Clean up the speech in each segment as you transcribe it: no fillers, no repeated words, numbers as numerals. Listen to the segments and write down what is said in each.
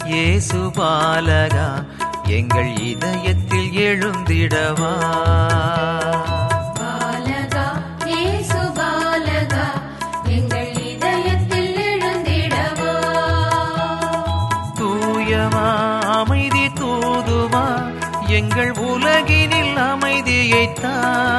இயேசு பாலகா எங்கள் இதயத்தில் எழுந்திடவா. பாலகா இயேசு பாலகா எங்கள் இதயத்தில் எழுந்திடவா. தூயவா அமைதி தூதுவா எங்கள் உலகினில் அமைதியைத்தா.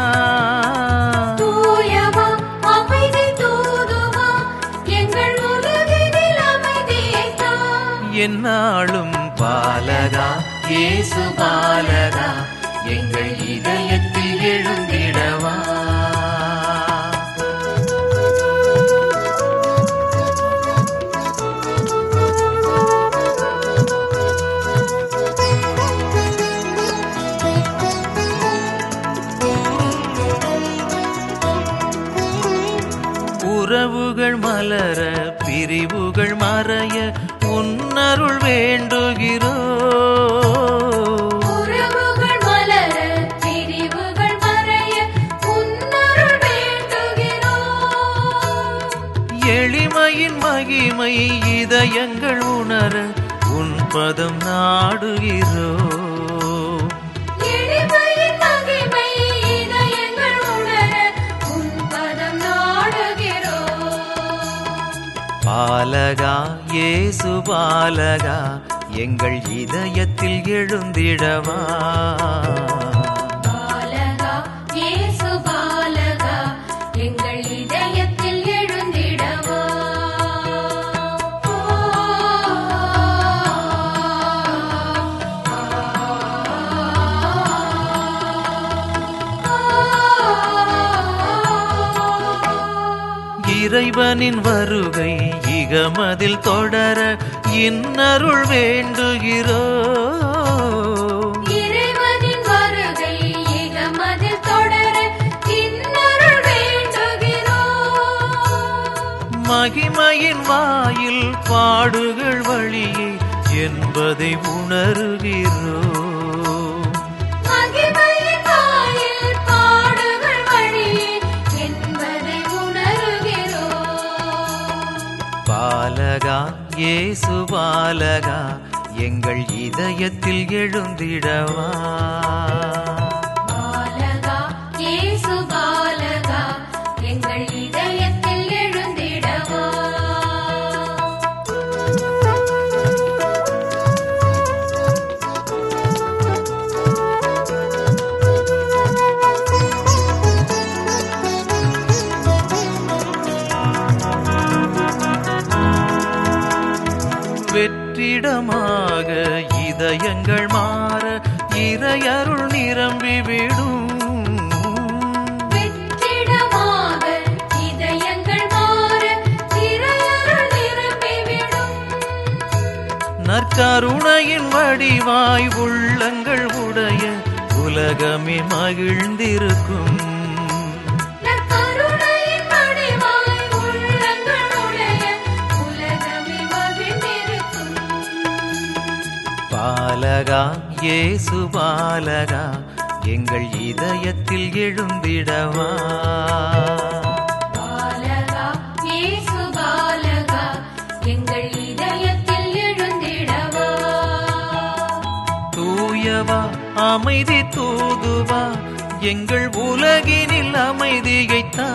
தூயவா அமைதி தூதுவா எங்கள் உலகினில் அமைதியைத்தா. என்னாலும் பாலகா இயேசு பாலகா எங்கள் இதயத்தில் எழுந்திடவா. உறவுகள் மலர பிரிவுகள் மறைய உன்னருள் வேண்டுகிறோ. உறவுகள் மலர பிரிவுகள் மறைய உன்னருள் வேண்டுகிறோ. எளிமையின் மகிமை இதயங்கள் உணர உன் பதம் நாடுகிறோ. எளிமையின் மகிமை இதயங்கள் உணர உன் பதம் நாடுகிறோ. பாலகா இயேசு பாலகா எங்கள் இதயத்தில் எழுந்திடவா. பாலகா இயேசு பாலகா எங்கள் இதயத்தில் எழுந்திடவா. இறைவனின் வருகை இகமதில் தொடர இன்னருள் வேண்டுகிறோ. இறைவனின் வருகை இகமதில் தொடர இன்னருள் வேண்டுகிறோ. மகிமையின் வாயில் பாடுகள் வழியே என்பதை உணர்கிறோ. மகிமையின் வாயில் பாடுகள் வழியே என்பதை உணர்கிறோ. பாலகா இயேசு பாலகா எங்கள் இதயத்தில் எழுந்திடவா. பாலகா இயேசு பாலகா எங்கள் இதயத்தில் எழுந்திடவா. வெற்றிடமாக இதயங்கள் மாற இறையருள் நிரம்பிவிடும். வெற்றிடமாக இதயங்கள் மாற இறையருள் நிரம்பிவிடும். நற்கருணையின் வடிவாய் உள்ளங்கள் உடைய உலகமே மகிழ்ந்திருக்கும். நற்கருணையின் வடிவாய் உள்ளங்கள் உடைய உலகமே மகிழ்ந்திருக்கும். பாலகா இயேசு பாலகா எங்கள் இதயத்தில் எழுந்திடவா. பாலகா இயேசு பாலகா எங்கள் இதயத்தில் எழுந்திடவா. தூயவா அமைதி தூதுவா எங்கள் உலகினில் அமைதியைத்தா.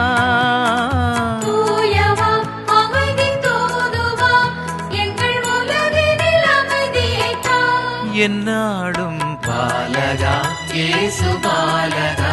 தூயவா அமைதி தூதுவா எங்கள் உலகினில் அமைதியைத்தா. என்னாடும் பாலகா இயேசு பாலகா